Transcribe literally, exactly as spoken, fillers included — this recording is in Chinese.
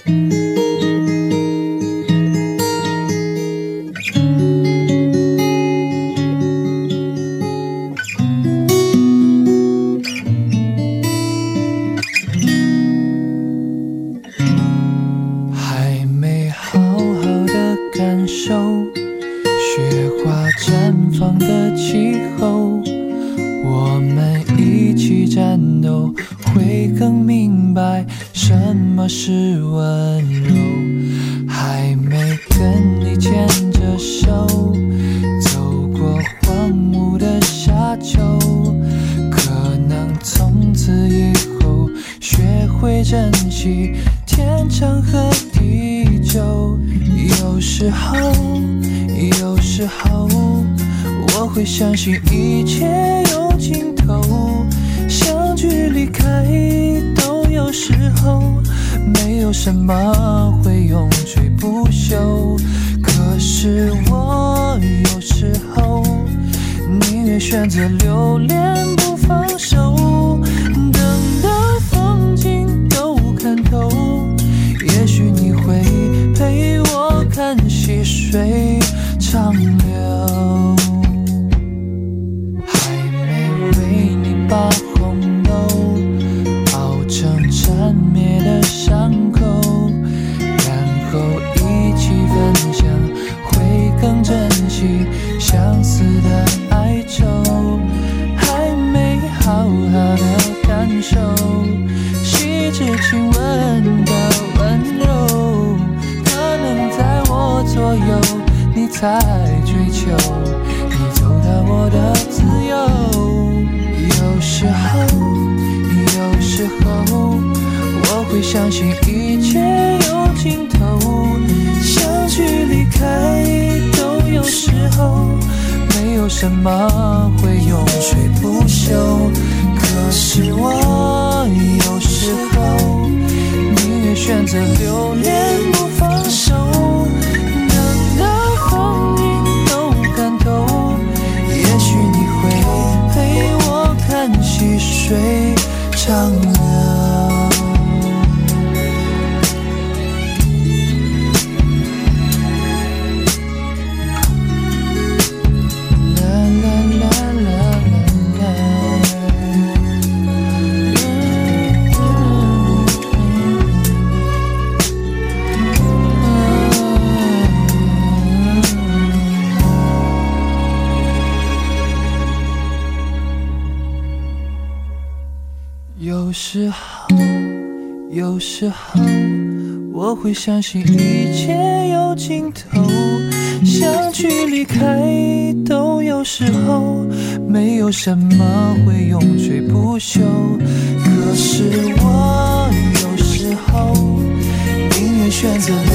还没好好的感受雪花绽放的气候，我们一起战斗，会更明白什么是温柔。还没跟你牵着手走过荒芜的沙丘，可能从此以后学会珍惜天长和地久。有时候有时候我会相信一切有尽头，相聚离开都有时候，没有什么会永垂不朽。可是我有时候宁愿选择留恋不放手，等到风景都看透，也许你会陪我看细水长流。还没为你把红豆熬成缠绵的伤口，然后一起分享，会更珍惜相似的哀愁。还没好好的感受细致亲吻的温柔，可能在我左右你在追求，你走到我的自由。有时候有时候我会相信一切有尽头，相聚离开都有时候，没有什么会永垂不朽。可是我有时候宁愿选择留恋不放手，等到风景都看透，也许你会陪我看细水长流。有时候有时候我会相信一切有尽头，相聚离开都有时候，没有什么会永垂不朽。可是我有时候宁愿选择